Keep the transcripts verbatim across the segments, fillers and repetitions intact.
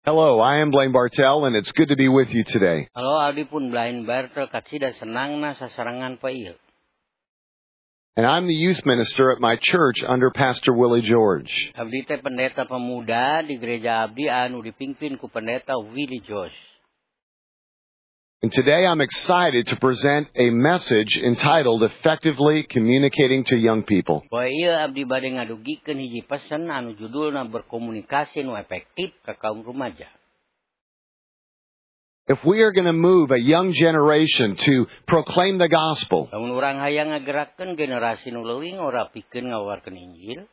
Hello, I am Blaine Bartell, and it's good to be with you today. Halo, Aldi pun Blaine Bartell katsida senang na sasarangan pa ieu. And I'm the youth minister at my church under Pastor Willie George. Abdi teh pendeta pemuda di gereja abdi anu dipimpin ku pendeta Willie George. And today I'm excited to present a message entitled Effectively Communicating to Young People. Poe ieu abdi bade ngadugikeun hiji pesan anu judulna berkomunikasi nu efektif ka kaum remaja. If we are going to move a young generation to proclaim the gospel, lamun urang hayang ngagerakeun generasi nu leuwing ora pikeun ngawarkeun Injil,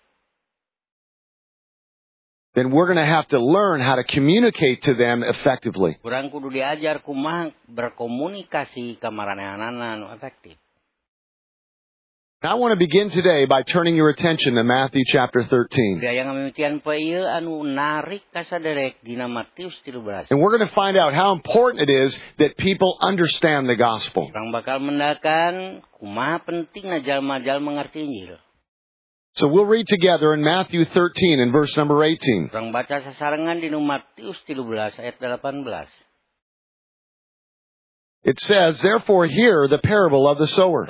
then we're going to have to learn how to communicate to them effectively. Urang kudu diajar kumaha berkomunikasi ka maranehanana anu efektif. I want to begin today by turning your attention to Matthew chapter thirteen. And we're going to find out how important it is that people understand the gospel. So we'll read together in Matthew thirteen and verse number eighteen. It says, therefore hear the parable of the sower.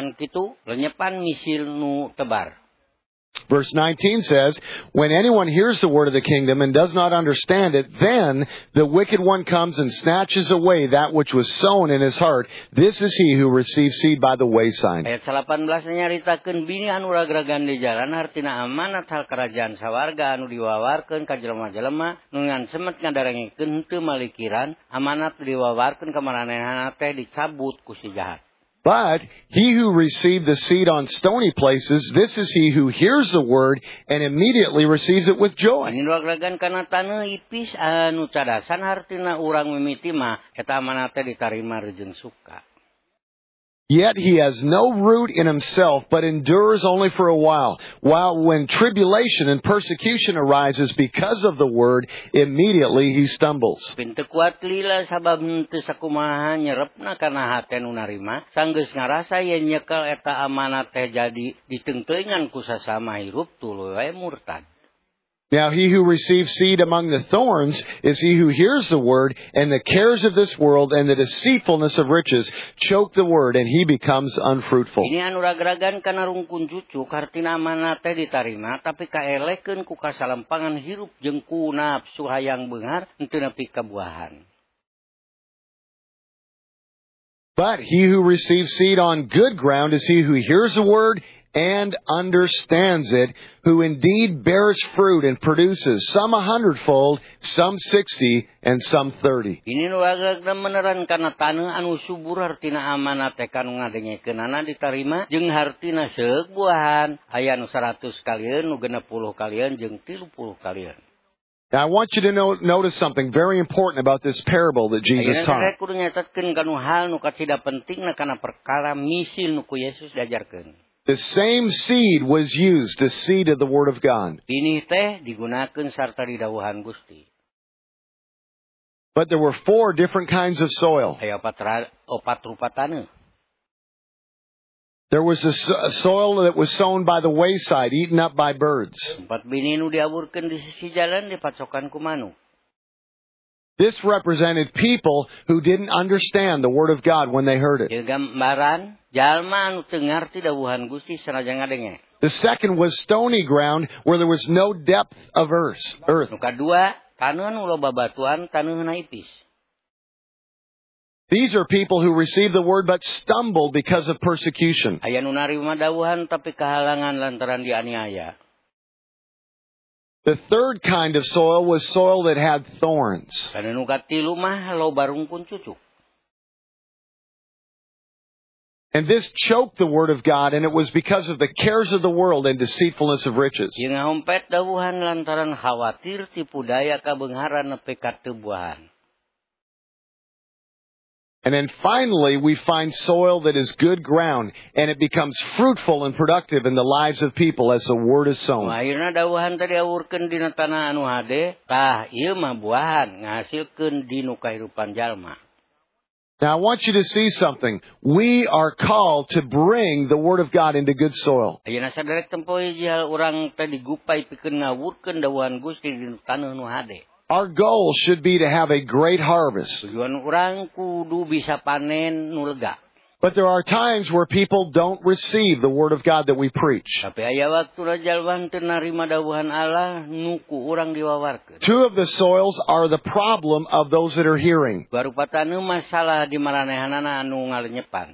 Verse nineteen says, when anyone hears the word of the kingdom and does not understand it, then the wicked one comes and snatches away that which was sown in his heart. This is he who receives seed by the wayside. Ayat delapan belas nyaritakeun bini anu ragragan di jalan hartina amanat hal kerajaan sawarga anu diwawarkeun ka jelema-jelema nu ngan semet ngadarengikeun henteu malikiran amanat diwawarkeun ka maranehanana teh dicabut ku si jahat. But he who received the seed on stony places, this is he who hears the word and immediately receives it with joy. Yet he has no root in himself, but endures only for a while. While when tribulation and persecution arises because of the word, immediately he stumbles. Now he who receives seed among the thorns is he who hears the word, and the cares of this world and the deceitfulness of riches choke the word, and he becomes unfruitful. Ini anu ragragan kana rungkun cucuk hartina amanat teh ditarima tapi kaelekeun ku kasalempangan hirup jeung ku nafsu hayang beunghar henteu nepi ka buahan. But he who receives seed on good ground is he who hears the word and understands it, who indeed bears fruit and produces some a hundredfold, some sixty, and some thirty. Ini nu agakna meneran kana taneuh anu subur hartina amanat teh kanu ngadengekeunana ditarima jeung hartina seuk buahan aya nu seratus kalieun nu genep puluh kalieun jeung tilu puluh kalieun. Now, I want you to know, notice something very important about this parable that Jesus taught. The same seed was used, the seed of the Word of God. But there were four different kinds of soil. There was a, a soil that was sown by the wayside, eaten up by birds. This represented people who didn't understand the Word of God when they heard it. The second was stony ground where there was no depth of earth. earth. These are people who received the Word but stumbled because of persecution. The third kind of soil was soil that had thorns. And this choked the Word of God, and it was because of the cares of the world and deceitfulness of riches. And then finally, we find soil that is good ground, and it becomes fruitful and productive in the lives of people as the Word is sown. Now, I want you to see something. We are called to bring the Word of God into good soil. Our goal should be to have a great harvest. Tujuan urang kudu bisa panen nu lega. But there are times where people don't receive the Word of God that we preach. Tapi aya waktu jalma teu narima dawuhan Allah nu ku urang diwawarkeun. Two of the soils are the problem of those that are hearing. Barupatana masalah di maranehanana anu ngalenyepan.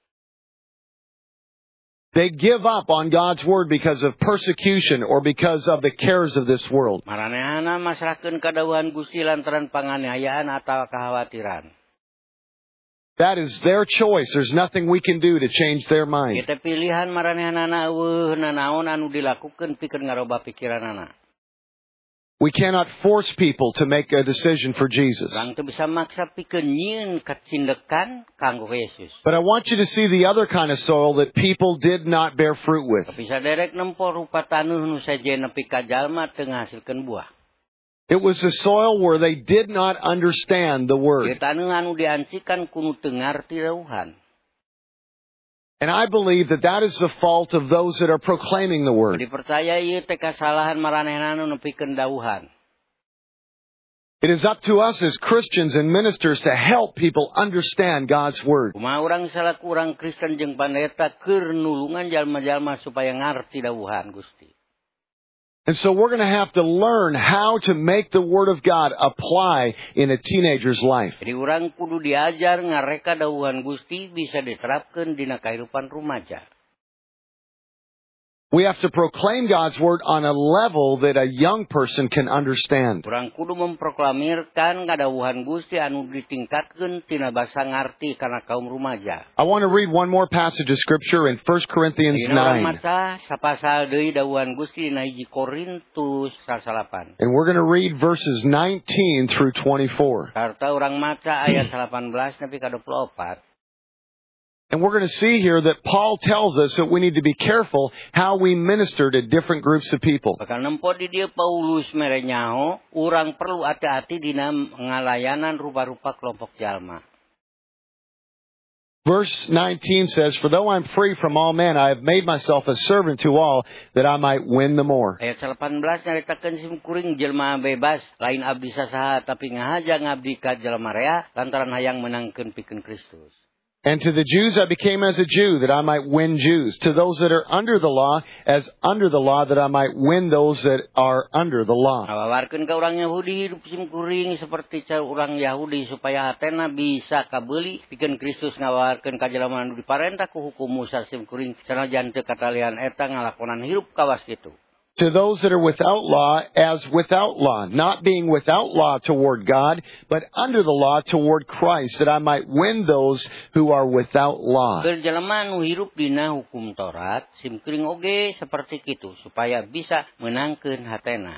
They give up on God's Word because of persecution or because of the cares of this world. Maranehana masrahkeun kadawuhan Gusti lantaran panganiayaan atawa khawatiran. That is their choice. There's nothing we can do to change their mind. Kita pilihan maranehanana eueuh nanaon anu dilakukeun pikeun ngarobah pikiranana. We cannot force people to make a decision for Jesus. Urang teu bisa maksa pikeun nyieun kacindekan kanggo Yesus. But I want you to see the other kind of soil that people did not bear fruit with. Tapi saderek nempo rupa tanuh nu sajen nepi ka jalma teu ngahasilkeun buah. It was a soil where they did not understand the Word. Ieu tanuh anu diancikan kudu teu ngarti dawuhan. And I believe that that is the fault of those that are proclaiming the Word. Dipercaya ieu teh kasalahan maranehna anu nepikeun dawuhan. It is up to us as Christians and ministers to help people understand God's Word. Kumaha urang salaku urang Kristen jeung pandeta keur nulungan jalma-jalma supaya ngarti dawuhan Gusti. And so we're going to have to learn how to make the Word of God apply in a teenager's life. Jadi urang kudu diajar ngareka dawuhan Gusti bisa diterapkeun dina kahirupan rumaja. We have to proclaim God's Word on a level that a young person can understand. Urang kudu memproklamirkan kadawuhan Gusti anu ditingkatkeun tina basa ngarti kana kaum rumaja. I want to read one more passage of Scripture in First Corinthians Urang nine. maca sapasal deui dawuhan Gusti dina hiji Korintus salapan. And we're going to read verses nineteen through twenty-four. Sarta urang maca ayat delapan belas nepi ka dua puluh empat. And we're going to see here that Paul tells us that we need to be careful how we minister to different groups of people. Bakal nempo di dieu Paulus mere nyaho, urang perlu hati-hati dina ngalayanan rupa-rupa kelompok jalma. Verse nineteen says, "For though I'm free from all men, I have made myself a servant to all, that I might win the more." Ayat delapan belas nyaritakeun simkuring jelema bebas, lain abdi sasaha tapi ngahaja ngabdi ka jelema rea lantaran hayang menangkeun pikeun Kristus. And to the Jews I became as a Jew, that I might win Jews. To those that are under the law, as under the law, that I might win those that are under the law. Awawarkeun ka urang Yahudi hidup simkuring seperti cara urang Yahudi supaya hatena bisa kabeuli pikeun Kristus ngawawarkeun ka jelema anu diparentah ku hukum Musa simkuring sanajan teu katalian eta ngalakonan hirup kawas kitu. To those that are without law, as without law, not being without law toward God, but under the law toward Christ, that I might win those who are without law. Berjelema anu hirup dina hukum Taurat, simkuring oge seperti kitu supaya bisa menangkeun hatena.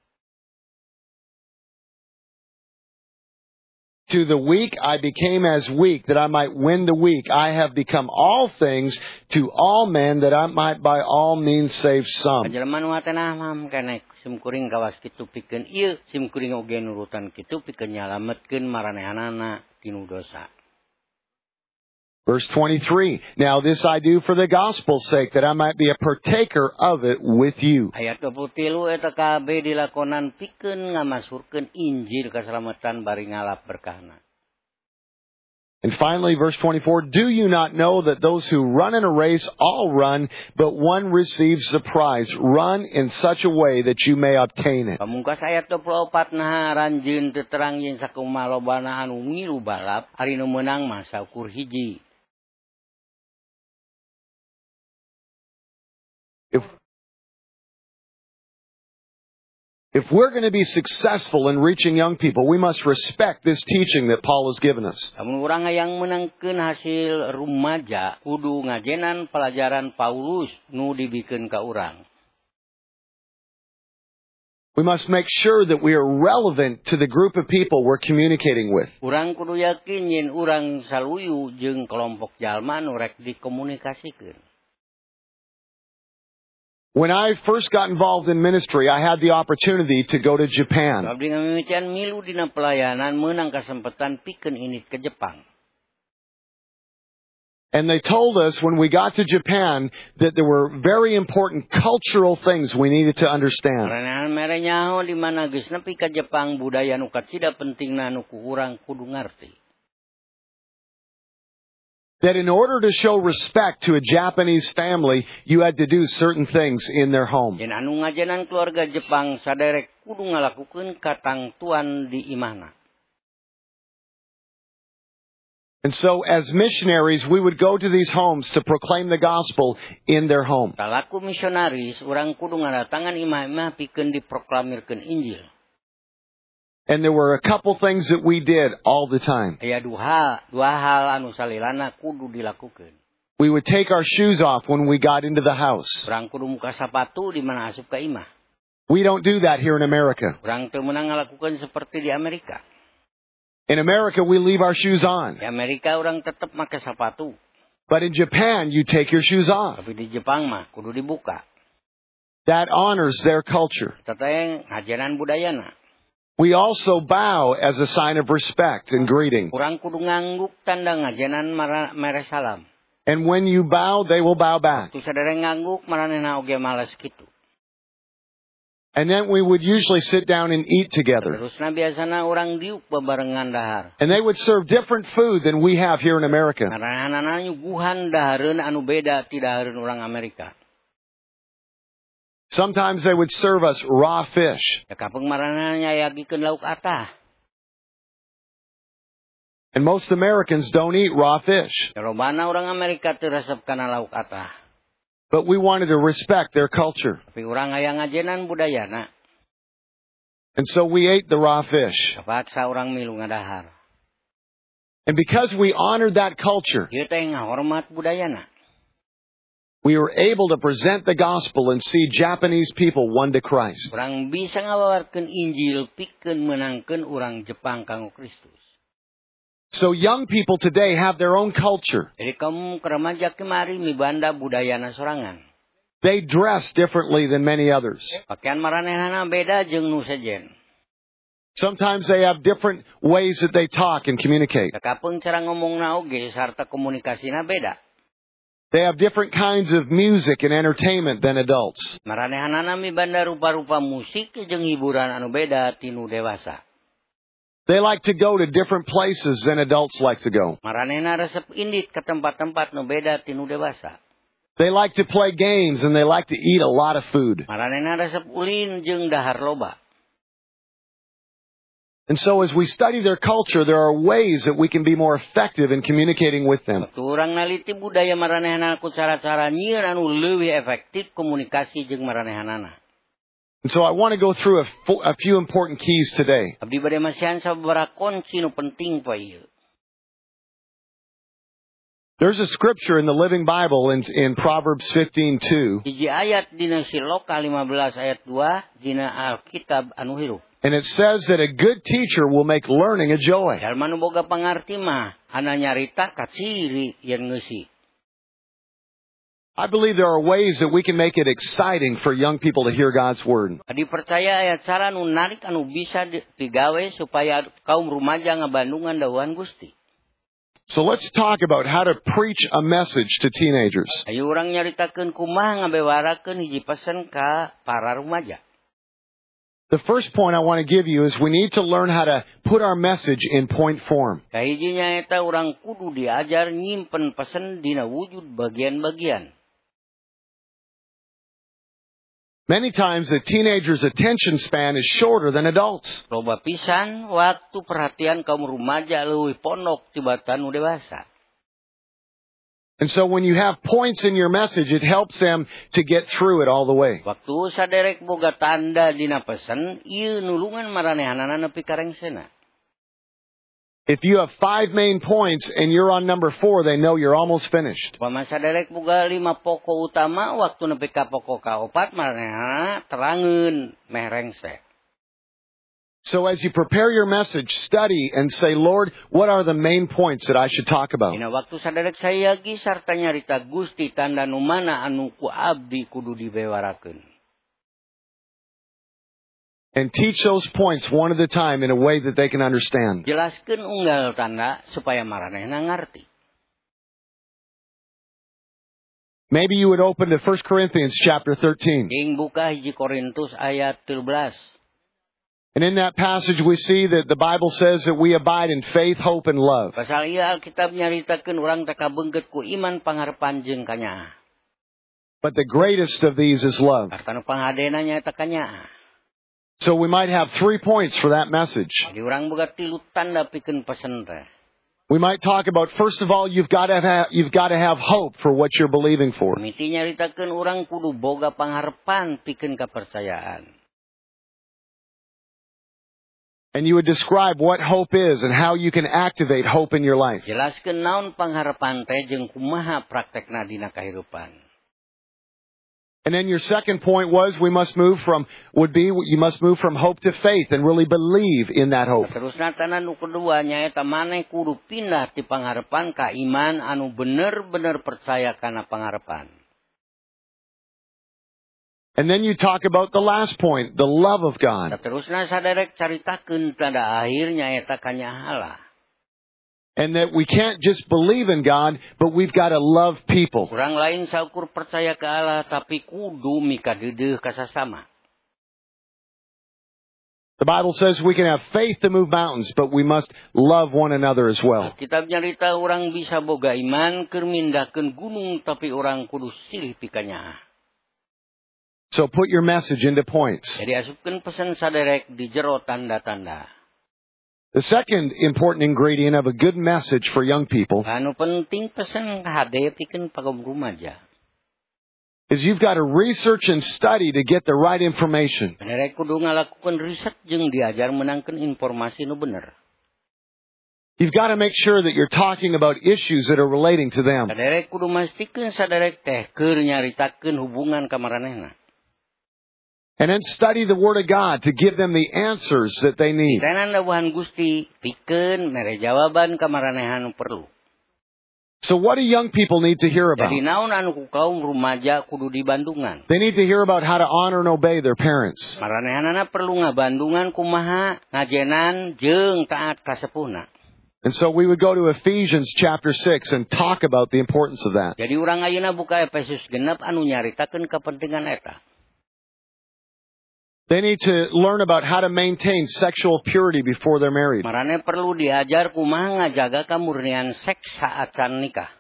To the weak I became as weak, that I might win the weak. I have become all things to all men, that I might by all means save some. Jelema nu hatena mam keneh simkuring kawas kitu pikeun ieu, simkuring oge nurutan kitu pikeun nyalametkeun maranehanana tinu dosa. Verse twenty-three, "Now this I do for the gospel's sake, that I might be a partaker of it with you." Ayat dua puluh tilu eta kabeh dilakonan pikeun ngamasurkeun Injil kasalamatan bari ngalap berkahna. And finally, verse twenty-four, "Do you not know that those who run in a race all run, but one receives the prize? Run in such a way that you may obtain it." Pamungkas ayat dua puluh empat nah ranjeun teu terang yen sakumaha lobana anu ngilu balap, ari nu meunang mah saukur hiji. If, if we're going to be successful in reaching young people, we must respect this teaching that Paul has given us. Lamun urang hayang menangkeun hasil rumaja, kudu ngajenan pelajaran Paulus nu dibikeun ka urang. We must make sure that we are relevant to the group of people we're communicating with. Urang kudu yakin yen urang saluyu jeung kelompok jalma nu rek dikomunikasikeun. When I first got involved in ministry, I had the opportunity to go to Japan. Abdi ngamimitian milu dina pelayanan meunang kasempatan pikeun init ke Jepang. And they told us when we got to Japan that there were very important cultural things we needed to understand. Maranehan merenyaho di mana geus nepi ka Jepang budaya nu kacida pentingna nu ku urang kudu ngarti. That in order to show respect to a Japanese family, you had to do certain things in their home. Yen anu ngajenan keluarga Jepang saderek kudu ngalakukeun katangtuan di imahna. And so as missionaries, we would go to these homes to proclaim the gospel in their home. Talaku misionaris, urang kudu ngadatangan imah-imah pikeun diproklamirkeun Injil. And there were a couple things that we did all the time. Aya dua, dua hal anu salilana kudu dilakukeun. We would take our shoes off when we got into the house. Urang kudu muka sapatu di mana asup ka imah. We don't do that here in America. Urang teu meunang ngalakukeun seperti di Amerika. In America, we leave our shoes on. Di Amerika urang tetep make sapatu. But in Japan, you take your shoes off. Tapi di Jepang mah kudu dibuka. That honors their culture. Teteh ngajanan budayana. We also bow as a sign of respect and greeting. Urang kudu ngangguk tanda ngajanan mere salam. And when you bow, they will bow back. Tu sadere ngangguk maranehna oge males kitu. And then we would usually sit down and eat together. Terusna biasana urang diuk bebarengan dahar. And they would serve different food than we have here in America. Maranehna nyuguhan dahareun anu beda ti dahareun urang Amerika. Sometimes they would serve us raw fish. Ya kapeng maranehna nyayagikeun lauk atah. And most Americans don't eat raw fish. Robana urang Amerika teu resep kana lauk atah. But we wanted to respect their culture. Tapi urang aya ngajenan budayana. And so we ate the raw fish. Kapaksa urang milu ngadahar. And because we honored that culture, Ieu teh ngahormat budayana. we were able to present the gospel and see Japanese people won to Christ. Urang bisa ngabawarkeun Injil pikeun meunangkeun urang Jepang kanggo Kristus. So young people today have their own culture. Jadi kaum remaja kemari mibanda budayana sorangan. They dress differently than many others. Pakaian maranehna beda jeung nu sejen. Sometimes they have different ways that they talk and communicate. Kakapeung cara ngomongna oge sarta komunikasina beda. They have different kinds of music and entertainment than adults. Maranehna mibanda rupa-rupa musik jeung hiburan anu beda tinu dewasa. They like to go to different places than adults like to go. Maranehna resep indit ke tempat-tempat nu beda tinu dewasa. They like to play games and they like to eat a lot of food. Maranehna resep ulin jeung dahar loba. And so as we study their culture, there are ways that we can be more effective in communicating with them. Waktu urang naliti budaya maranehna ku cara-cara nyieun anu leuwih efektif komunikasi jeung maranehna. And so I want to go through a, fo- a few important keys today. Abdi bade masihan sababaraha kunci nu penting poe ieu. There's a scripture in the Living Bible in, in Proverbs fifteen two. Hiji ayat dina Siloka lima belas ayat dua dina Alkitab anu hirup. And it says that a good teacher will make learning a joy. Jalma nu boga pangarti mah ana nyarita kaciri yen ngeusi. I believe there are ways that we can make it exciting for young people to hear God's Word. Adi percaya aya cara nu narik anu bisa digawe supaya kaum rumaja ngabandungan dawuhan Gusti. So let's talk about how to preach a message to teenagers. Ayo urang nyaritakeun kumaha ngabewarakeun hiji pesen ka para rumaja. The first point I want to give you is we need to learn how to put our message in point form. Kahijinya eta urang kudu diajar nyimpen pesen dina wujud bagian-bagian. Many times a teenager's attention span is shorter than adults. Loba pisan waktu perhatian kaum rumaja leuwih pondok tibatan nu dewasa. And so when you have points in your message, it helps them to get through it all the way. Waktu saderek boga tanda dina pesen, ieu nulungan maranehanana nepi ka rengsena. If you have five main points and you're on number four, they know you're almost finished. Pama saderek boga lima pokok utama, waktu nepi ka pokok kaopat maranehanana terangeun meh rengse. So as you prepare your message, study and say, Lord, what are the main points that I should talk about? Dina waktu saderek sayagi sarta nyarita Gusti tanda nu mana anu ku abdi kudu dibewarakeun. And teach those points one at a time in a way that they can understand. Jelaskeun unggal tanda supaya maranehna ngarti. Maybe you would open to First Corinthians chapter thirteen. Ing buka hiji Korintus ayat tilu belas. And in that passage we see that the Bible says that we abide in faith, hope, and love. Pasal ieu Alkitab nyaritakeun urang teh kabeungkeut ku iman, pangharepan jeung kanyaah. But the greatest of these is love. Artana panghadena nyaeta kanyaah. So we might have three points for that message. Jadi urang boga tilu tanda pikeun pesen teh. We might talk about, first of all, you've got to have, you've got to have hope for what you're believing for. Miti nyaritakeun urang kudu boga pangharepan pikeun kapercayaan. And you would describe what hope is and how you can activate hope in your life. Jelaskeun naon pangharepan teh jeung kumaha praktekna dina kahirupan. And then your second point was we must move from, would be, you must move from hope to faith and really believe in that hope. Terusna tanda nu kedua nyaeta maneh kudu pindah ti pangharepan ka iman anu bener-bener percaya kana pangharepan. And then you talk about the last point, the love of God. Terusna saderek caritakeun tanda akhir nyaeta kanyaah Allah. And that we can't just believe in God, but we've got to love people. Urang lain saukur percaya ke Allah tapi kudu mikadeudeuh ka sasama. The Bible says we can have faith to move mountains, but we must love one another as well. Kitab nyarita urang bisa boga iman keur mindahkeun gunung tapi urang kudu silih pi kanyaah. So put your message into points. Jadi asupkeun pesan saderek di jero tanda-tanda. The second important ingredient of a good message for young people Anu penting pesan hade pikeun pagom rumaja. is you've got to research and study to get the right information. Saderek kudu ngalakukeun riset jeung diajar menangkeun informasi nu bener. You've got to make sure that you're talking about issues that are relating to them. Saderek kudu mastikeun saderek teh keur nyaritakeun hubungan ka maranehna. And then study the Word of God to give them the answers that they need. Tenan dawuhan Gusti pikeun mere jawaban ka maranehan nu perlu. So what do young people need to hear about? Jadi naon anu ku kaum rumaja kudu dibandungan. They need to hear about how to honor and obey their parents. Maranehanana perlu ngabandungan kumaha ngajenan jeung taat ka sepuhna. And so we would go to Ephesians chapter six and talk about the importance of that. Jadi urang ayeuna buka Efesus genep anu nyaritakeun kapentingan eta. They need to learn about how to maintain sexual purity before they're married. Marane perlu diajar kumaha ngajaga kamurnian seks saat can nikah.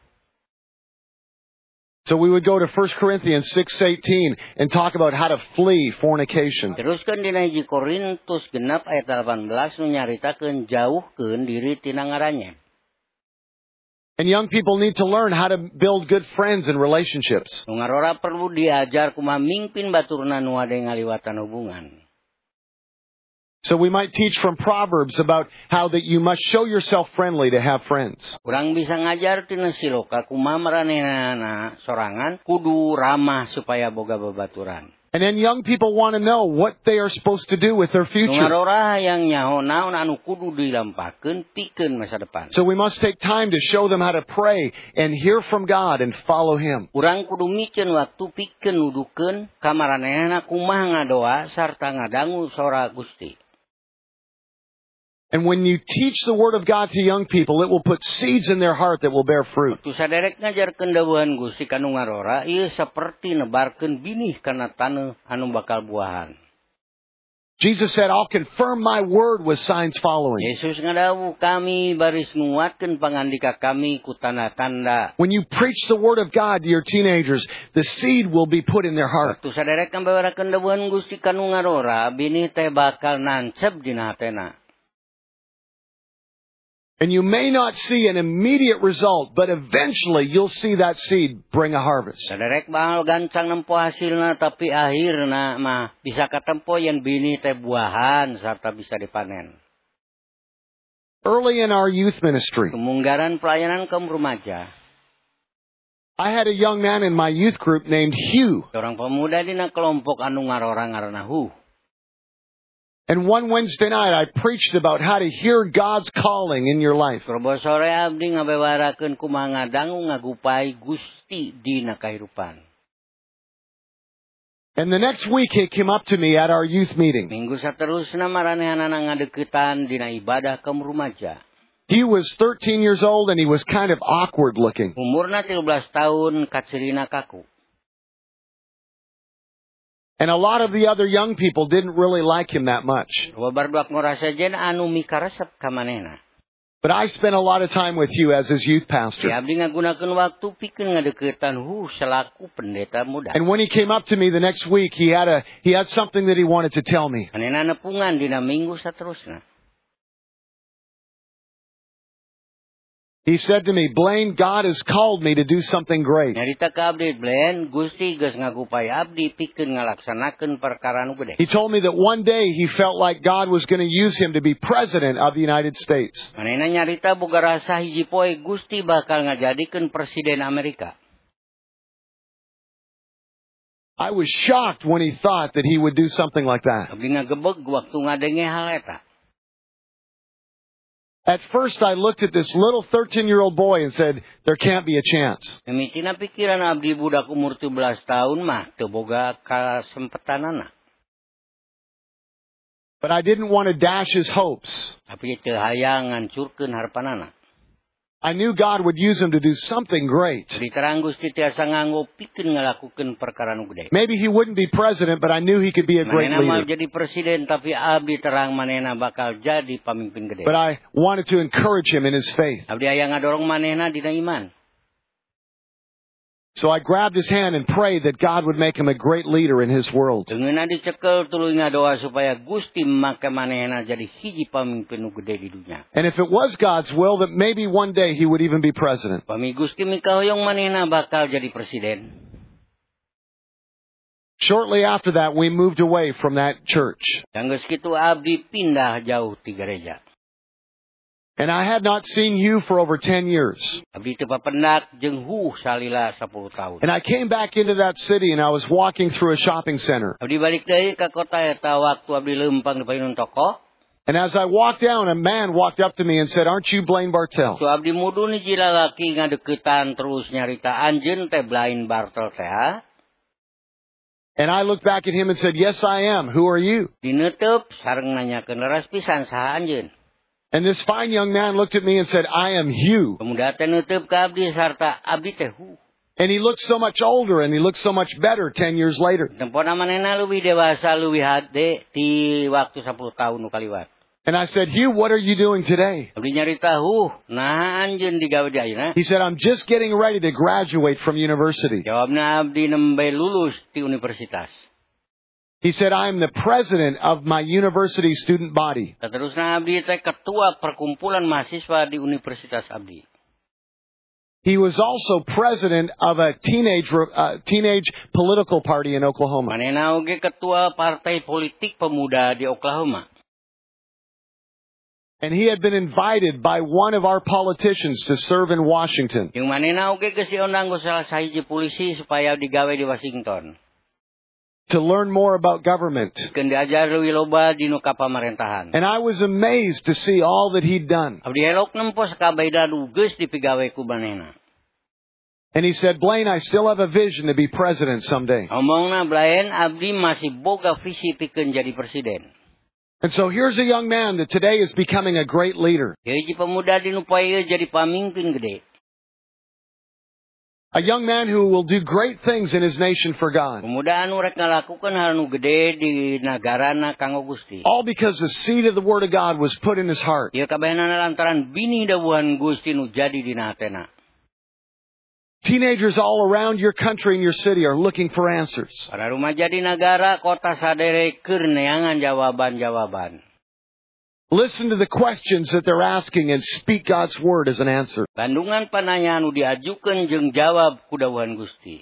So we would go to First Corinthians six eighteen and talk about how to flee fornication. Teruskeun dina hiji Korintus genep ayat delapan belas nu nyaritakeun jauhkeun diri tina ngaranyen. And young people need to learn how to build good friends and relationships. Nu ngarora perlu diajar kumaha mingpin baturna nu ade ngaliwatan hubungan. So we might teach from Proverbs about how that you must show yourself friendly to have friends. Urang bisa ngajar tina siloka kumaha maranehna sorangan kudu ramah supaya boga babaturan. And then young people want to know what they are supposed to do with their Nu future. ngarora yang nyaho naon anu kudu dilampakeun pikeun masa depan. So we must take time to show them how to pray and hear from God and follow Him. Urang kudu mikeun waktu pikeun nudukeun ka maranehna kumaha ngadoa sarta ngadangu sora Gusti. And when you teach the Word of God to young people, it will put seeds in their heart that will bear fruit. Tu saderek ngajarkeun dawuhan Gusti kanu ngarora ieu saperti nebarkeun binih kana taneuh anu bakal buahan. Jesus said, I'll confirm my word with signs following. Yesus ngadawu kami baris nguatkeun pangandika kami ku tanda-tanda. When you preach the Word of God to your teenagers, the seed will be put in their heart. Tu saderek ngabawarakeun dawuhan Gusti kanu ngarora binih teh bakal nancep dina hatena. And you may not see an immediate result, but eventually you'll see that seed bring a harvest. Saderek bakal gancang nempo hasilna tapi akhirna mah bisa katempo yen bini teh buahan sarta bisa dipanen. Early in our youth ministry, Kemunggaran pelayanan kaum remaja. I had a young man in my youth group named Hugh. Seorang pemuda dina kelompok anu ngarora ngaranna Hu. And one Wednesday night, I preached about how to hear God's calling in your life. Kerbo sore abdi ngabewarakeun kumaha ngadangu ngagupai Gusti dina kahirupan. And the next week, he came up to me at our youth meeting. Minggu saterusna maranehanana ngadeuketan dina ibadah kaum rumaja. He was thirteen years old and he was kind of awkward looking. Umurna tilu belas tahun, kacirina kaku. And a lot of the other young people didn't really like him that much. Babarduak ngorasa jen anu mikaresep ka manehna. But I spent a lot of time with you as his youth Ya pastor. abdi ngagunakeun waktu pikeun ngadeuketan hu selaku pendeta muda. And when he came up to me the next week, he had a he had something that he wanted to tell me. Manehna nepungan dina minggu saterusna. He said to me, Blaine, God has called me to do something great. Nyarita ka abdi Blaine, Gusti geus ngagupaya abdi pikeun ngalaksanakeun perkara nu gede. He told me that one day he felt like God was going to use him to be president of the United States. Manehna nyarita boga rasa hiji poe Gusti bakal ngajadikeun presiden Amerika. I was shocked when he thought that he would do something like that. Abdi ngagebeg waktu ngadenge hal eta. At first, I looked at this little thirteen-year-old boy and said, there can't be a chance. Mimitina pikiran abdi budak umur tujuh belas tahun mah teu boga kasempetanana. But I didn't want to dash his hopes. Tapi teu hayang ngancurkeun harapanana. I knew God would use him to do something great. Diterang Gusti tiasa nganggo pikeun ngalakukeun perkara nu gede. Maybe he wouldn't be president, but I knew he could be a great Manehna mah leader. jadi presiden tapi abdi terang manehna bakal jadi pamimpin gede. But I wanted to encourage him in his faith. Abdi aya ngadorong manehna dina iman. So I grabbed his hand and prayed that God would make him a great leader in his world. Teungeuna dicekel tuluy ngadoa supaya Gusti make manehna jadi hiji pamimpin nu gede di dunya. And if it was God's will, that maybe one day he would even be president. Pami Gusti mikahoyong manehna bakal jadi presiden. Shortly after that, we moved away from that church. Dan geus kitu abdi pindah jauh ti gereja. And I had not seen you for over ten years. Abdi teu papendak jeung huh salila sepuluh tahun. And I came back into that city and I was walking through a shopping center. Abdi balik deui ka kota eta waktu abdi leumpang di payun toko. And as I walked down, a man walked up to me and said, "Aren't you Blaine Bartel?" So abdi mudun hiji lalaki ngadeuketan terus nyarita anjeun teh Blaine Bartel teh. Ha? And I looked back at him and said, "Yes, I am. Who are you?" Dineuteub sareng nanyakeun leres pisan saha anjeun. And this fine young man looked at me and said, "I am Hugh." Pemuda teh neuteub ka abdi sarta abdi teh hu. And he looked so much older and he looked so much better ten years later. Tempona manehna leuwih dewasa leuwih hade ti waktu sepuluh tahun nu kaliwat. And I said, "Hugh, what are you doing today?" Abdi nyarita huh naha anjeun digawe di ayeuna. He said, "I'm just getting ready to graduate from university." Jawabna abdi nembe lulus ti universitas. He said, "I'm the president of my university student body." Saterusna abdi teh ketua perkumpulan mahasiswa di universitas abdi. He was also president of a teenage uh, teenage political party in Oklahoma. Manehna oge ketua partai politik pemuda di Oklahoma. And he had been invited by one of our politicians to serve in Washington. Jeung manehna oge geus diundang ku salah sahiji polisi supaya digawe di Washington. To learn more about government. Keun diajar leuwih loba dinu ka pamerintahan. And I was amazed to see all that he'd done. Abdi elok nempo sakabehna nu geus dipigawe ku manehna. And he said, "Blaine, I still have a vision to be president someday." Omongna Blaine, abdi masih boga visi pikeun jadi presiden. And so here's a young man that today is becoming a great leader. Hiji pemuda dinu poe jadi pamimpin gede. A young man who will do great things in his nation for God. Pemuda anu rek ngalakukeun hal nu gede di nagarana kanggo Gusti. All because the seed of the Word of God was put in his heart. Ieu kabehna lantaran bini dawuhan Gusti nu jadi dina hatena. Teenagers all around your country and your city are looking for answers. Para rumaja di nagara kota sadere keur neangan jawaban-jawaban. Listen to the questions that they're asking and speak God's Word as an answer. Bandungan pananyaan nu diajukeun jeung jawab ku dawuhan Gusti.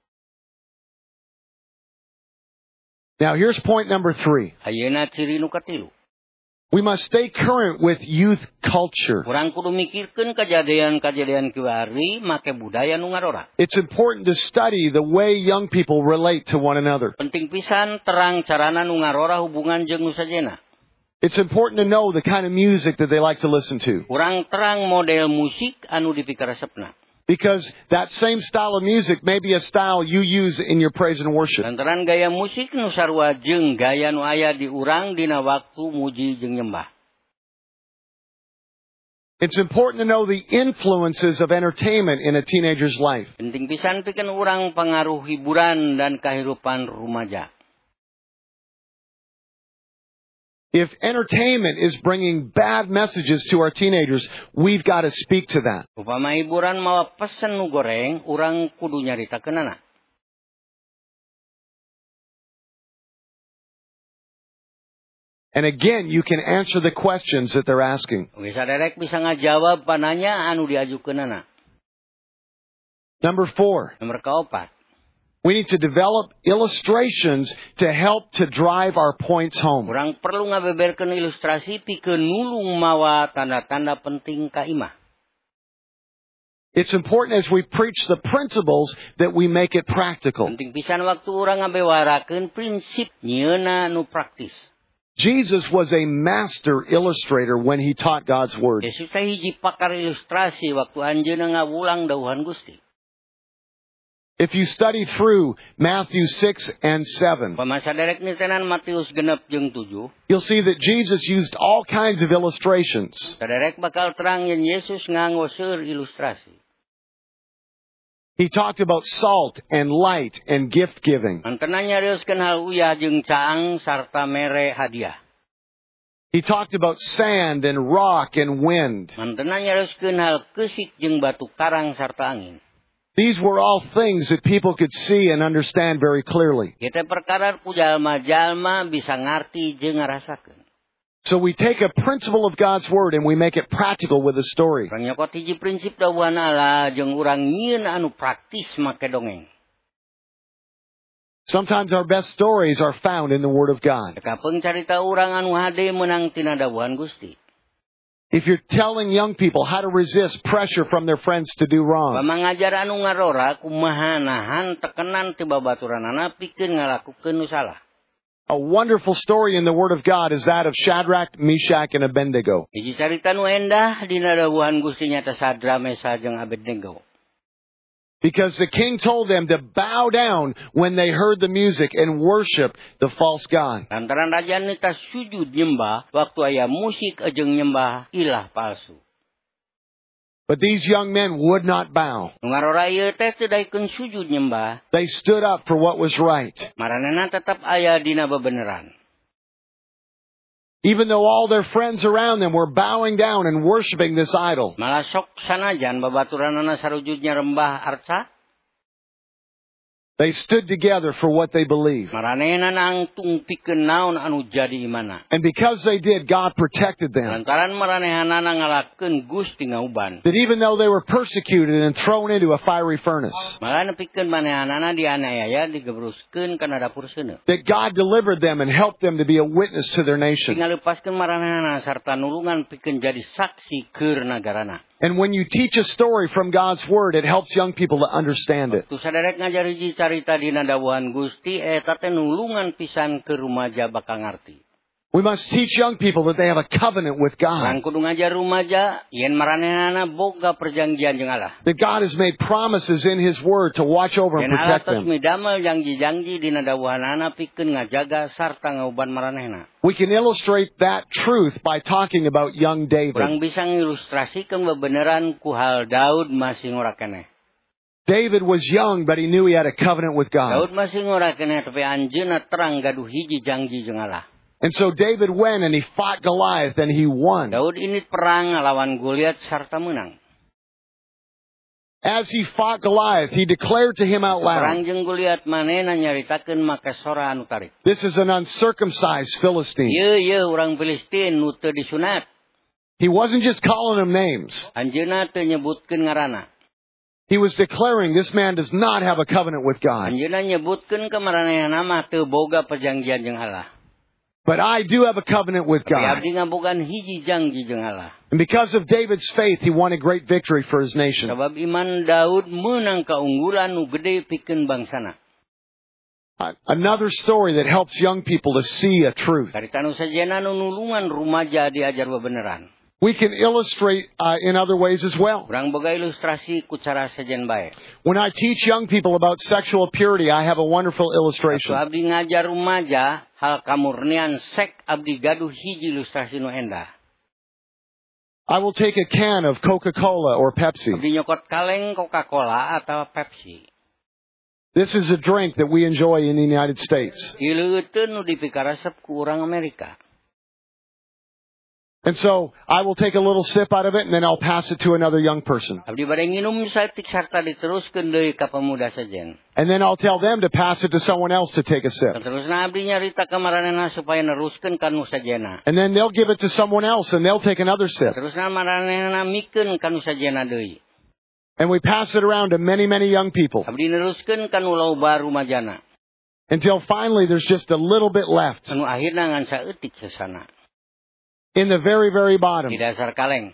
Now here's point number three. Ayeuna ciri nu katilu. We must stay current with youth culture. Urang kudu mikirkeun kajadian-kajadian kiwari make budaya nu ngarora. It's important to study the way young people relate to one another. Penting pisan terang carana nu ngarora hubungan jeung nu sajena. It's important to know the kind of music that they like to listen to. Urang terang model musik anu dipikaresepna. Because that same style of music may be a style you use in your praise and worship. Lantaran gaya musik nu sarua jeung gaya nu aya di urang dina waktu muji jeung nyembah. It's important to know the influences of entertainment in a teenager's life. Penting pisan pikeun urang pengaruh hiburan dan kehidupan remaja. If entertainment is bringing bad messages to our teenagers, we've got to speak to that. Upama hiburan mawa pesen nu goreng, urang kudu nyaritakeunana. And again, you can answer the questions that they're asking. Oge saderek bisa ngajawab pananyaan anu diajukeunana. Number four. Nomor kaopat. We need to develop illustrations to help to drive our points home. Urang perlu ngabeberkeun ilustrasi pikeun nulung mawa tanda-tanda penting ka imah. It's important as we preach the principles that we make it practical. Penting pisan waktu urang ngabewarakeun prinsip nyieuna nu praktis. Jesus was a master illustrator when he taught God's word. Yesus teh hiji pakar ilustrasi waktu anjeunna ngawulang dawuhan Gusti. If you study through Matthew six and seven, Pamasaderek nitenan Matius genep jeung tujuh, you'll see that Jesus used all kinds of illustrations. saderek bakal terang yen Yesus nganggo seueur ilustrasi. He talked about salt and light and gift giving. Antena nyarioskeun hal uyah jeung caang sarta mere hadiah. He talked about sand and rock and wind. Antena nyarioskeun hal keusik jeung batu karang sarta angin. These were all things that people could see and understand very clearly. Kita perkara ku jalma-jalma bisa ngarti jeung ngarasakeun. So we take a principle of God's word and we make it practical with a story. Urang nyokot hiji prinsip dawuhan Allah jeung urang nyieun anu praktis make dongeng. Sometimes our best stories are found in the Word of God. Kapeung carita urang anu hade meunang tina dawuhan Gusti. If you're telling young people how to resist pressure from their friends to do wrong, Pamangajar anu ngarora kumaha nahan tekenan ti babaturanana pikeun ngalakukeun nu salah. a wonderful story in the Word of God is that of Shadrach, Meshach, and Abednego. Hiji carita nu endah dina dawuhan Gusti nyata Sadra, Mesa jeung Abednego. Because the king told them to bow down when they heard the music and worship the false god. Lantaran raja nita sujud nyembah waktu aya musik jeung nyembah ilah palsu. But these young men would not bow. Ngarora ieu teh teu daekeun sujud nyembah. They stood up for what was right. Maranana tetap aya dina bebeneran. Even though all their friends around them were bowing down and worshiping this idol. Malah sok sanajan babaturanana sarujudnya rembah arca. They stood together for what they believed. Maranena nang tungpikeun naon anu jadi imana. And because they did, God protected them. Lantaran maranehanana ngalakeun Gusti ngauban. That even though they were persecuted and thrown into a fiery furnace, malah nepikeun manehanana dianiaya digebruskeun kana dapur seuneu. that God delivered them and helped them to be a witness to their nation. Tinggal lepaskeun maranehana sarta nulungan pikeun jadi saksi keur nagarana. And when you teach a story from God's Word, it helps young people to understand it. Tu saderek ngajar hiji carita dina dawuhan Gusti eta teh nulungan pisan ke rumaja bakal ngarti. We must teach young people that they have a covenant with Urang God. kudu ngajar rumaja yen maranehana boga perjanjian jeung Allah. That God has made promises in His Word to watch over and Yen Allah protect tos them. midamel janji-janji dina dawuhanana pikeun ngajaga sarta ngauban maranehna. We can illustrate that truth by talking about young David. Urang bisa ngilustrasikeun bebeneran ku hal Daud masih ngora keneh. David was young, but he knew he had a covenant with God. Daud masih ngora keneh tapi anjeunna terang gaduh hiji janji jeung Allah. And so David went and he fought Goliath and he won. Daud ini perang ngalawan Goliat sarta menang. As he fought Goliath, he declared to him out Perang loud, jeung Goliat manehna nyaritakeun make sora anu tarik. "This is an uncircumcised Philistine." Ieu ieu urang Filistin nu teu disunat. He wasn't just calling them names. Anjeunna teu nyebutkeun ngaranna. He was declaring this man does not have a covenant with God. Anjeunna nyebutkeun ka maranehna mah teu boga perjanjian jeung Allah. But I do have a covenant with Tapi God. abdi ngabogan hiji janji jeung Allah. And because of David's faith, he won a great victory for his nation. Sabab iman Daud meunang kaunggulan nu gede pikeun bangsana. Another story that helps young people to see a truth. Carita nu sajena nu nulungan rumaja diajar bebeneran. We can illustrate uh, in other ways as well. Urang boga ilustrasi ku cara sajen bae. When I teach young people about sexual purity, I have a wonderful Waktu illustration. abdi ngajar rumaja hal kamurnian sek abdi gaduh hiji ilustrasi nu endah. I will take a can of Coca-Cola or Pepsi. Abdi nyokot kaleng Coca-Cola atau Pepsi. This is a drink that we enjoy in the United States. Ieu teu nu dipikaresep ku urang Amerika. And so I will take a little sip out of it and then I'll pass it to another young person. Abdi bade nginum saeutik sarta diteruskeun deui ka pemuda sajen. And then I'll tell them to pass it to someone else to take a sip. Terusna abdi nyarita ka maranehna supaya neruskeun ka nu sajena. And then they'll give it to someone else and they'll take another sip. Terusna maranehna mikeun ka nu sajena deui. And we pass it around to many, many young people. Abdi neruskeun ka nu loba rumajana. Until finally there's just a little bit left. Anu akhirna ngan saeutik sesana. In the very, very bottom. Di dasar kaleng.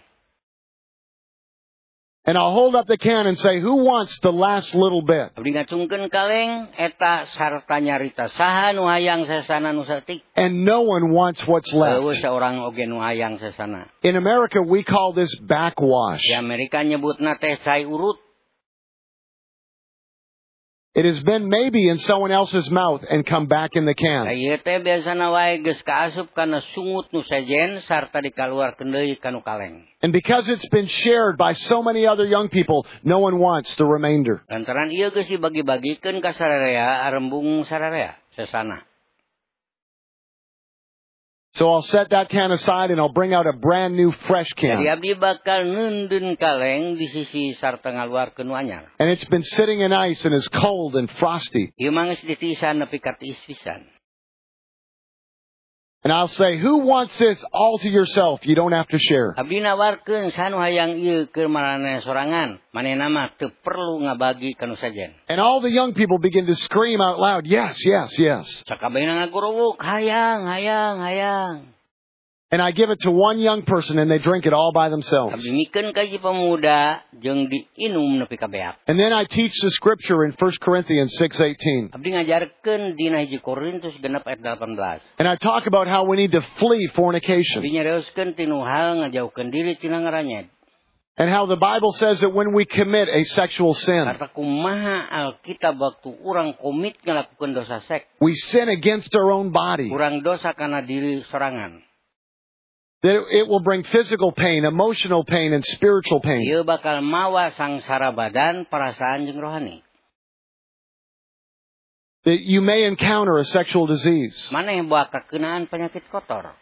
And I'll hold up the can and say, who wants the last little bit? Abdi ngacungkeun kaleng eta sarta nyarita saha nu hayang sesana nu saeutik. And no one wants what's Eueuh left. saurang oge nu hayang sesana. In America, we call this backwash. Di Amerika nyebutna teh cai urut. It has been maybe in someone else's mouth and come back in the can. Ieu teh biasana wae geus kaasup kana sungut nu sajen sarta dikaluarkeun deui ka nu kaleng. And because it's been shared by so many other young people, no one wants the remainder. Lantaran ieu geus dibagi-bagikeun ka sararea arembung sararea sesana. So I'll set that can aside and I'll bring out a brand new fresh Jadi can. abdi bakal neundeun kaleng di sisi sarta ngaluarkeun nu anyar. And it's been sitting in ice and is cold and frosty. Ieu mah geus ditiisan nepi ka tiis pisan. And I'll say, who wants this all to yourself? You don't have to share. Abdi nawarkeun sanu hayang ieu keur maraneh sorangan. Manehna mah teu perlu ngabagi ka nu sajen. And all the young people begin to scream out loud, yes, yes, yes. Sakabehna ngagurowuk, hayang, hayang, hayang. And I give it to one young person and they drink it all by themselves. Abdi mikeun ka hiji pemuda jeung diinum nepi ka beak. And then I teach the scripture in First Corinthians six eighteen. Abdi ngajarkeun dina hiji Korintus genep ayat delapan belas. And I talk about how we need to flee fornication. Abdi nyareoskeun tinu hal ngajauhkeun diri tina ngaranyed. And how the Bible says that when we commit a sexual sin, Karta kumaha Alkitab waktu urang komit ngalakukeun dosa seks, we sin against our own body. urang dosa kana diri sorangan. That it will bring physical pain, emotional pain, and spiritual pain. Ieu bakal mawa sangsara badan, perasaan jeung rohani. That you may encounter a sexual disease. Maneh boa kakeunaan penyakit kotor.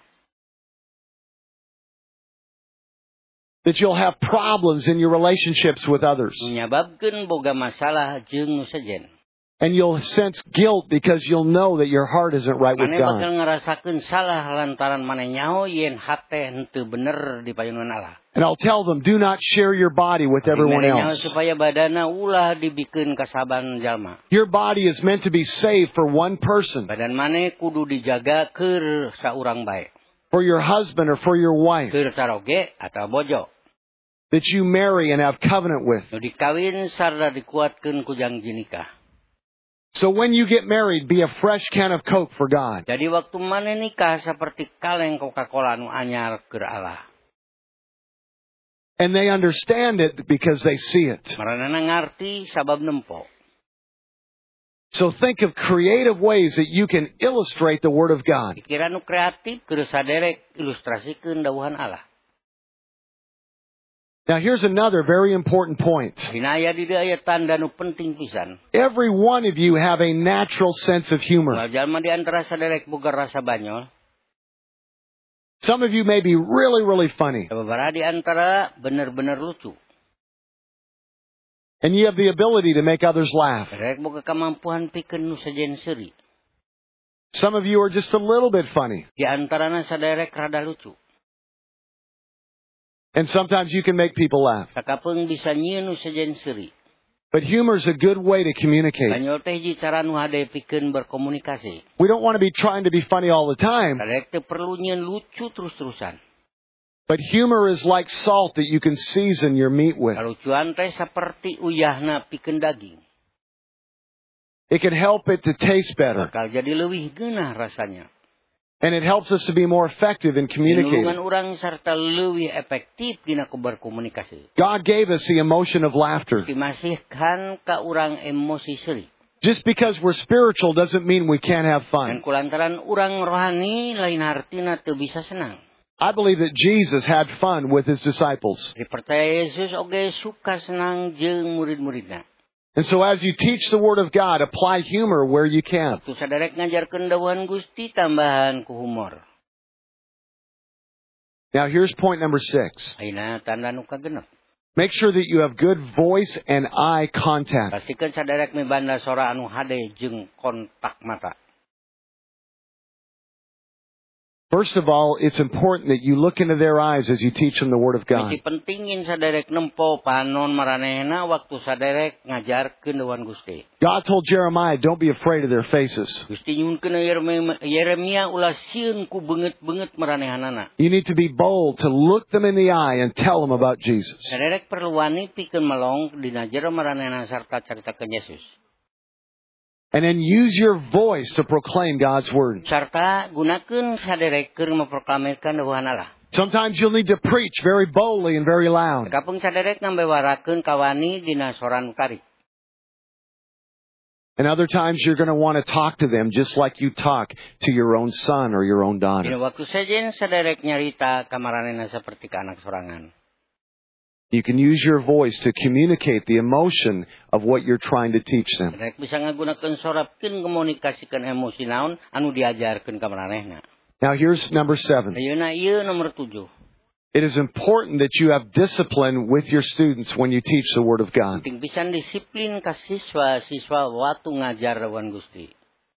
That you'll have problems in your relationships with others. Menyababkeun boga masalah jeung nu sejen. And you'll sense guilt because you'll know that your heart isn't right with Maneh bakal God. ngarasakeun salah lantaran maneh nyaho yen hate henteu bener di payunan Allah. And I'll tell them, do not share your body with everyone Maneh nyaho else. supaya badana ulah dibikeun ka saban jalma. Your body is meant to be saved for one person. Badan maneh kudu dijaga keur saurang bae. For your husband or for your wife. Keur saroge atau bojo. That you marry and have covenant with. Nu dikawin sarta dikuatkeun ku janji nikah. So when you get married, be a fresh can of Coke for God. Jadi waktu maneh nikah seperti kaleng Coca-Cola nu anyar keur Allah. And they understand it because they see it. Maranehna ngarti sabab nempo. So think of creative ways that you can illustrate the Word of God. Pikiran nu kreatif keur saderek ilustrasikeun dawuhan Allah. Now here's another very important point. Dina aya di dieu aya tanda nu penting pisan. Every one of you have a natural sense of humor. Moal jalma di antara saderek boga rasa banyol. Some of you may be really, really funny. Sababaraha di antara bener-bener lucu. And you have the ability to make others laugh. Saderek boga kamampuan pikeun nu sajen seuri. Some of you are just a little bit funny. Di antarana saderek rada lucu. And sometimes you can make people laugh. Sakapeung bisa nyieun nu sajen seuri. But humor is a good way to communicate. Banyol teh hiji cara nu hade pikeun berkomunikasi. We don't want to be trying to be funny all the time. Saderek teu perlu nyieun lucu terus-terusan. But humor is like salt that you can season your meat with. Kalucuan teh saperti uyahna pikeun daging. It can help it to taste better. Bakal jadi leuwih geunah rasanya. And it helps us to be more effective in communicating. Nulungan urang sarta leuwih efektif dina berkomunikasi. God gave us the emotion of laughter. Dimasihkan ka urang emosi seuri. Just because we're spiritual doesn't mean we can't have Dan fun. kulantaran urang rohani lain hartina teu bisa senang. I believe that Jesus had fun with his disciples. Dipercaya Yesus oge suka senang jeung murid-muridna. And so as you teach the Word of God, apply humor where you can. Tu saderek ngajarkeun dawuhan Gusti tambahan ku humor. Now here's point number six. Ayeuna tanda nu kagenep. Make sure that you have good voice and eye contact. Pastikeun saderek mibanda sora anu hade jeung kontak mata. First of all, it's important that you look into their eyes as you teach them the Word of God. Mesti pentingin saderek nempo panon maranehna waktu saderek ngajarkeun dawuhan Gusti. God told Jeremiah, don't be afraid of their faces. Gusti nyuhunkeun Yeremia ulah sieun ku beungeut-beungeut maranehanana. You need to be bold to look them in the eye and tell them about Jesus. Saderek perlu wani pikeun melong dina jero maranehna sarta caritakeun Yesus. And then use your voice to proclaim God's Word. Sarta gunakeun saderek keur memproklamirkeun dawuhan Allah. Sometimes you'll need to preach very boldly and very loud. Kapung saderek ngambewarakeun kawani dina sora nu tarik. And other times you're going to want to talk to them just like you talk to your own son or your own daughter. Dina waktu sajen saderek nyarita ka maranehna saperti ka anak sorangan. You can use your voice to communicate the emotion of what you're trying to teach them. Saderek bisa ngagunakeun sora pikeun komunikasikeun emosi naon anu diajarkeun ka maranehna. Now here's number seven. Ayeuna ieu nomor tujuh. It is important that you have discipline with your students when you teach the Word of God. Penting pisan disiplin ka siswa-siswa waktu ngajar dawuhan Gusti.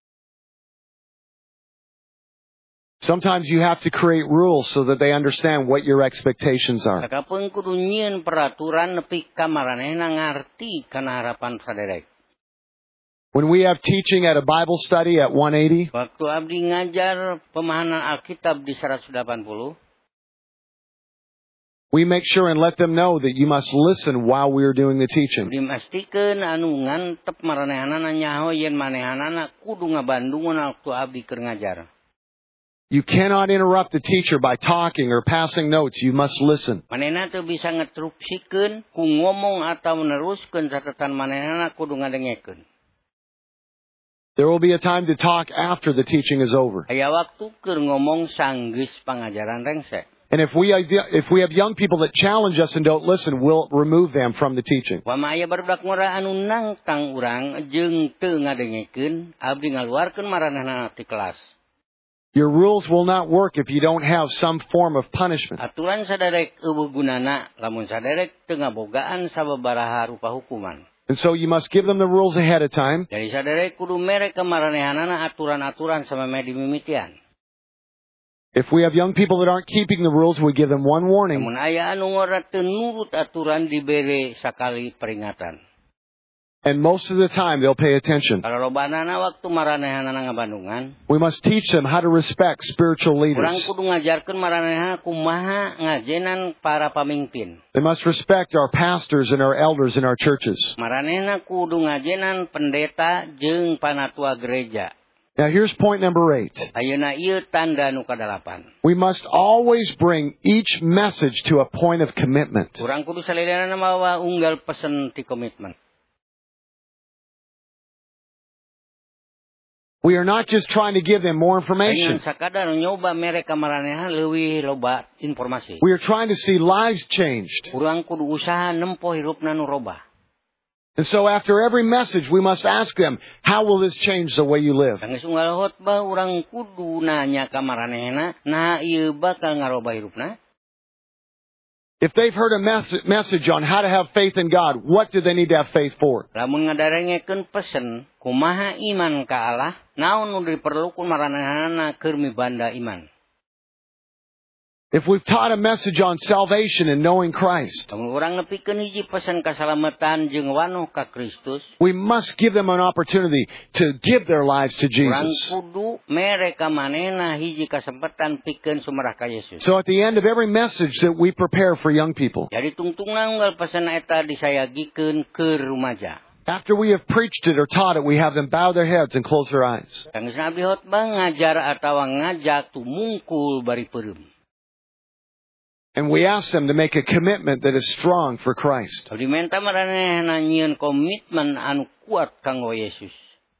Sometimes you have to create rules so that they understand what your expectations are. Sakapeung kudu nyieun peraturan nepi ka maranehna ngarti kana harapan saderek. When we have teaching at a Bible study at one eighty, Waktu abdi ngajar pemahaman Alkitab di seratus delapan puluh, we make sure and let them know that you must listen while we are doing the teaching. dimastikeun anu ngantep maranehanana nyaho yen manehanana kudu ngabandungun waktu abdi keur ngajar. You cannot interrupt the teacher by talking or passing notes. You must listen. Manehna teu bisa ngetrupsikeun ku ngomong atawa neruskeun catatan manehna kudu ngadengekeun. There will be a time to talk after the teaching is over. Aya waktu keur ngomong sanggeus pangajaran rengse. And if we if we have young people that challenge us and don't listen, we'll remove them from the teaching. Wama aya barudak ngora anu nangtang urang jeung teu ngadengekeun, abdi ngaluarkeun maranehna ti kelas. Your rules will not work if you don't have some form of punishment. Aturan saderek eueuh gunana lamun saderek teu ngabogaan sababaraha rupa hukuman. And so you must give them the rules ahead of time. Jadi saderek kudu mere ka maranehanana aturan-aturan sameme dimimitian. If we have young people that aren't keeping the rules, we give them one warning. Namun aya anu ngora teu nurut aturan dibere sakali peringatan. And most of the time they'll pay attention. Kalau lobanana waktu maranehanana ngabandungan, We must teach them how to respect spiritual urang leaders. kudu ngajarkeun maranehanana kumaha ngajenan para pamimpin. They must respect our pastors and our elders in our churches. Maranehna kudu ngajenan pendeta jeung panatua gereja. Now here's point number eight. Ayeuna ieu tanda nu kadalapan. We must always bring each message to a point of commitment. Urang kudu salilana mawa unggal pesen ti komitmen. We are not just trying to give them more Ayeuna information. sakadar nyoba mere ka maraneha leuwih loba informasi. We are trying to see lives changed. Urang kudu usaha nempo hirupna nu robah. And so after every message, we must ask them, how will this change the way you live? Geus unggal khotbah urang kudu nanya ka maranehna, nah ieu bakal ngarobah hirupna. If they've heard a mes- message on how to have faith in God, what do they need to have faith for? Lamun ngadarengekeun pesen kumaha iman ka Allah, naon nu diperlukeun maranehna keur mibanda iman. If we've taught a message on salvation and knowing Christ, Lamun urang nepikeun hiji pesen kasalamatan jeung wanoh ka Kristus, we must give them an opportunity to give their lives to urang Jesus. kudu mere ka manehna hiji kasempatan pikeun sumerah ka Yesus. So at the end of every message that we prepare for young people, Jadi tungtungna unggal pesen eta disayagikeun keur rumaja. after we have preached it or taught it, we have them bow their heads and close their eyes. Geus abdi khotbah ngajar atawa ngajak tumungkul bari peureum. And we ask them to make a commitment that is strong for Christ. Abdi menta maranehna nyieun komitmen anu kuat kanggo Yesus.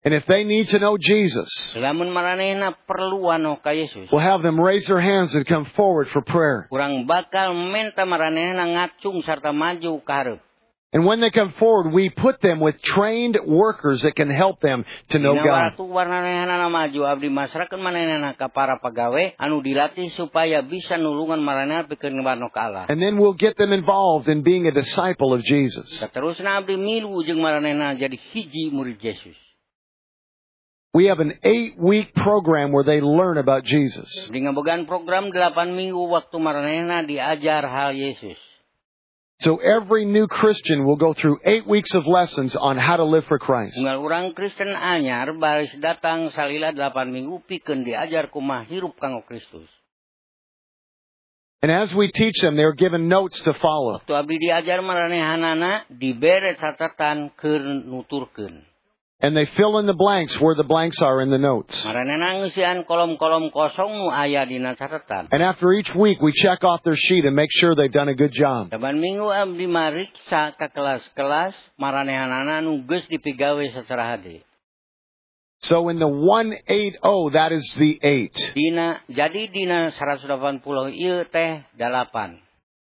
And if they need to know Jesus, lamun maranehna perlu ano ka Yesus, we'll have them raise their hands and come forward for prayer. urang bakal menta maranehna ngacung sarta maju ka hareup. And when they come forward, we put them with trained workers that can help them to know God. Waktu maranehna maju abdi masrakeun maranehna ka para pagawe anu dilatih supaya bisa nulungan maranehna pikeun ngebarno ka Allah. And then we'll get them involved in being a disciple of Jesus. Saterusna abdi milu jeung maranehna jadi hiji murid Yesus. We have an eight-week program where they learn about Jesus. Abdi ngabogaan program delapan minggu waktu maranehna diajar hal Yesus. So every new Christian will go through eight weeks of lessons on how to live for Christ. Unggal urang Kristen anyar baris datang salila delapan minggu pikeun diajar kumaha hirup kanggo Kristus. And as we teach them, they're given notes to follow. Waktu abdi diajar maranehanana dibere catatan keur nuturkeun. And they fill in the blanks where the blanks are in the notes. Maranehna ngeusian kolom-kolom kosong nu aya dina catatan. And after each week, we check off their sheet and make sure they've done a good job. Saban minggu abdi mariksa ka kelas-kelas maranehanana nu geus dipigawe sacara hade. So in the one eighty, that is the eight. Dina jadi dina seratus delapan puluh ieu teh dalapan.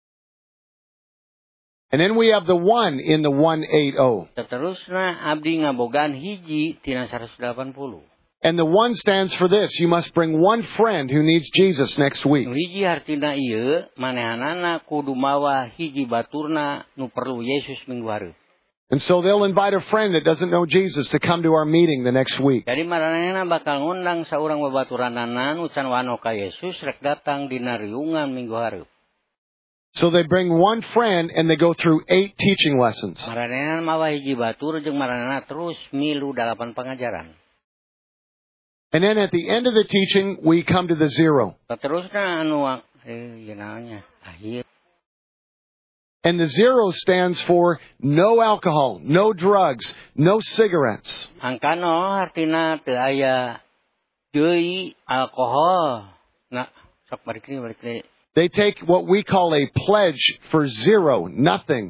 And then we have the one in the one eighty. Terusna abdi ngabogaan hiji tina seratus delapan puluh. And the one stands for this. You must bring one friend who needs Jesus next week. Nu hiji hartina ieu manehanana kudu mawa hiji baturna nu perlu Yesus minggu hareup. And so they'll invite a friend that doesn't know Jesus to come to our meeting the next week. Jadi maranehna bakal ngundang saurang babaturanana nu can wano ka Yesus rek datang dina riungan minggu hareup. So they bring one friend and they go through eight teaching lessons. Maranehna mawa hiji batur jeung maranehna terus milu dalapan pengajaran. And then at the end of the teaching, we come to the zero. Terusna anu eh yenaanya akhir. And the zero stands for no alcohol, no drugs, no cigarettes. Angkano artina teu aya deui alkohol. Nah, sok balik ni balik ni. They take what we call a pledge for zero, nothing.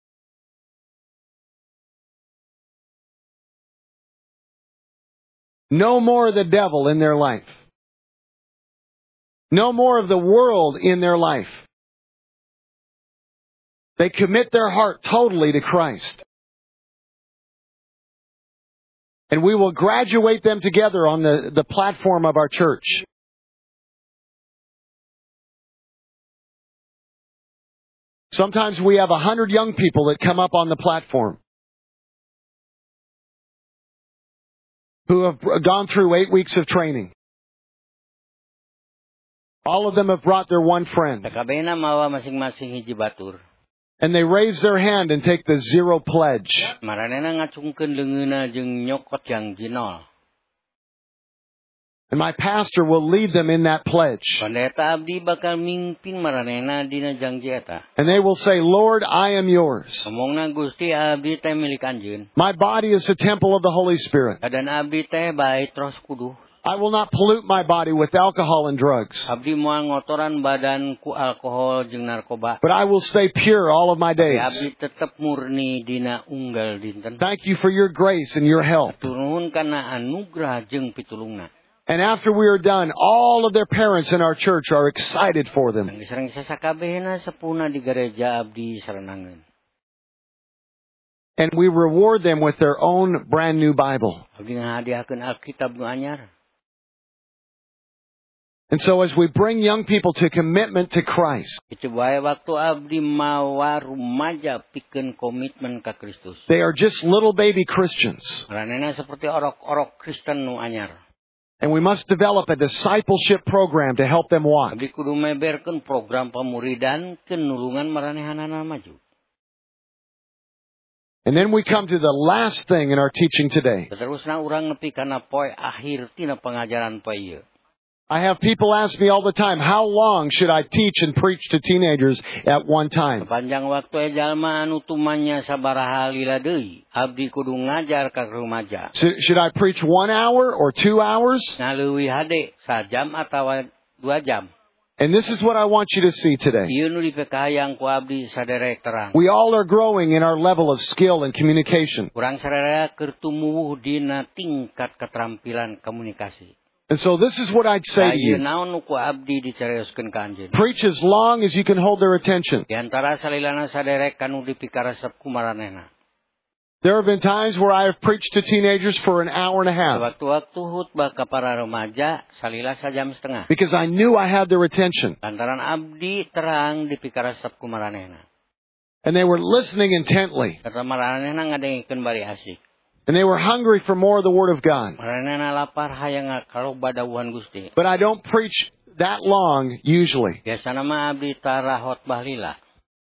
No more of the devil in their life. No more of the world in their life. They commit their heart totally to Christ. And we will graduate them together on the, the platform of our church. Sometimes we have a hundred young people that come up on the platform who have gone through eight weeks of training. All of them have brought their one friend. Sakabehna mawa masing-masing hiji batur. And they raise their hand and take the zero pledge. Maranehna ngacungkeun leungeunna jeung nyokot yang jinol. And my pastor will lead them in that pledge. Pendeta abdi bakal mimpin maranehna dina janji eta. And they will say, Lord, I am yours. Omongna Gusti abdi teh milik anjeun. My body is the temple of the Holy Spirit. Badan abdi teh bae Roh Kudus. I will not pollute my body with alcohol and drugs. Abdi moal ngotoran badan ku alkohol jeung narkoba. But I will stay pure all of my days. Abdi tetep murni dina unggal dinten. Thank you for your grace and your help. Turun kana anugrah jeung pitulungna. And after we are done, all of their parents in our church are excited for them. Sareng sasakabehna sepuna di gereja abdi sarenangeun. And we reward them with their own brand new Bible. Abdi ngahadiahkeun Alkitab nu anyar. And so as we bring young people to commitment to Christ, Itu bae waktu abdi mawa rumaja pikeun komitmen ka Kristus. they are just little baby Christians. Maranehna seperti orok-orok Kristen nu anyar. And we must develop a discipleship program to help them walk. Abdi kudu meberkeun program pamuridan keun nulungan maranehanana maju. And then we come to the last thing in our teaching today. Terusna urang nepi kana poe akhir tina pengajaran poe ieu. I have people ask me all the time, how long should I teach and preach to teenagers at one time? Panjang waktu jalma anu tumanya sabaraha lila deui, abdi kudu ngajar ka rumaja. Should I preach one hour or two hours? Na leuwih hade sajam atawa dua jam. And this is what I want you to see today. Ieu nu dipekayang ku abdi saderek terang. We all are growing in our level of skill and communication. Urang sadaya keur tumuwuh dina tingkat keterampilan komunikasi. And so this is what I'd say to Ieu you. naon nu ku abdi dicarioskeun ka anjeun. Preach as long as you can hold their attention. Di antara salilana saderek kanu dipikaresep ku maranehna. There have been times where I have preached to teenagers for an hour and a half Waktu-waktu khutbah ka para remaja salila sajam setengah. because I knew I had their attention. Lantaran abdi terang dipikaresep ku maranehna. And they were listening intently. Kata maranehna ngadengikeun bari asik. And they were hungry for more of the Word of God. Maranehna lapar hayang kaloba dawuhan Gusti. But I don't preach that long usually. Biasana mah abdi tara khotbah lila.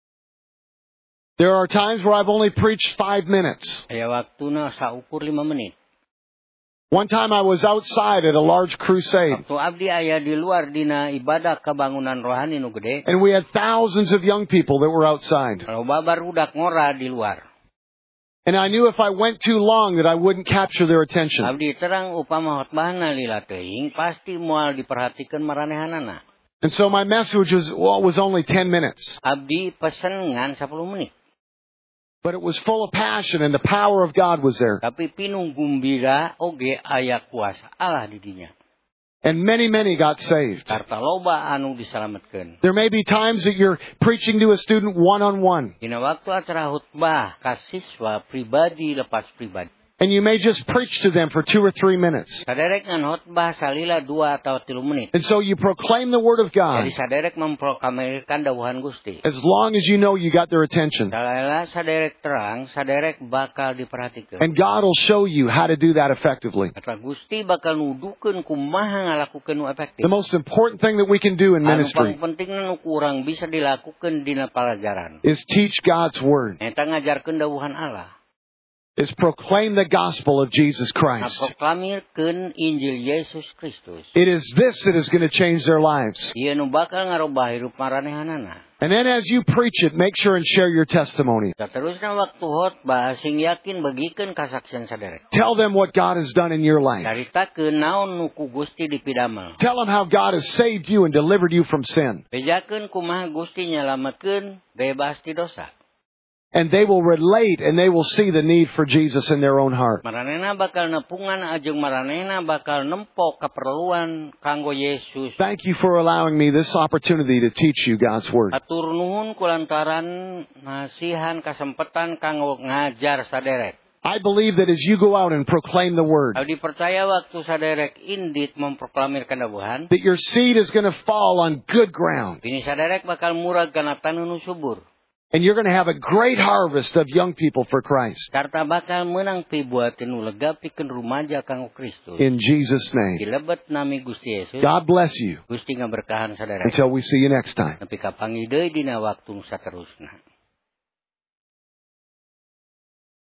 There are times where I've only preached five minutes. Aya waktuna saukur lima menit. One time I was outside at a large crusade. Waktu abdi aya di luar dina ibadah kebangunan rohani nu gede. And we had thousands of young people that were outside. Loba barudak ngora di luar. And I knew if I went too long that I wouldn't capture their attention. Abdi terang upama khotbahna lila teuing pasti moal diperhatikeun maranehanana. And so my message was, well, was only ten minutes. Abdi pesen ngan sepuluh menit. But it was full of passion and the power of God was there. Tapi pinuh gumbira oge aya kuasa Allah di dinya. And many, many got saved. Karta loba anu disalametkeun. There may be times that you're preaching to a student one-on-one. Dina waktu acara khutbah ka siswa pribadi lepas pribadi. And you may just preach to them for two or three minutes. Saderek ngan khutbah salila dua atau tilu menit. And so you proclaim the Word of God Jadi saderek memproklamirkan dawuhan Gusti. as long as you know you got their attention. Salala saderek terang, saderek bakal diperhatikeun. And God will show you how to do that effectively. Kata Gusti bakal nudukeun kumaha ngalakukeun nu efektif. The most important thing that we can do in Anu ministry paling pentingna nu kurang bisa dilakukan dina pelajaran. is teach God's Word, Eta ngajarkeun dawuhan Allah. is proclaim the gospel of Jesus Christ. Proklamirkeun Injil Yesus Kristus. It is this that is going to change their lives. Ieu nu bakal ngarubah hirup maranehanana. And then as you preach it, make sure and share your testimony. Saterusna waktu khotbah sing yakin bagikeun kasaksian saderek. Tell them what God has done in your life. Caritakeun naon nu ku Gusti dipidamel. Tell them how God has saved you and delivered you from sin. Bejakeun kumaha Gusti nyalametkeun bebas ti dosa. And they will relate and they will see the need for Jesus in their own heart. Maranehna bakal nepungan ajeng maranehna bakal nempok kaperluan kanggo Yesus. Thank you for allowing me this opportunity to teach you God's Word. Atur nuhun kulantaran nasihan kesempatan kanggo ngajar saderek. I believe that as you go out and proclaim the Word, Abdi percaya waktu saderek indit memproklamirkan dawuhan, that your seed is going to fall on good ground. bini saderek bakal murag kana taneuh nu subur. And you're going to have a great harvest of young people for Christ. Karta bakal menang pibuateun nu lega pikeun rumaja kanggo Kristus. In Jesus' name. Dilebet nami Gusti Yesus. God bless you. Gusti ngaberkahan saderek. Until we see you next time. Nepi ka pangi deui dina waktu nu saterusna.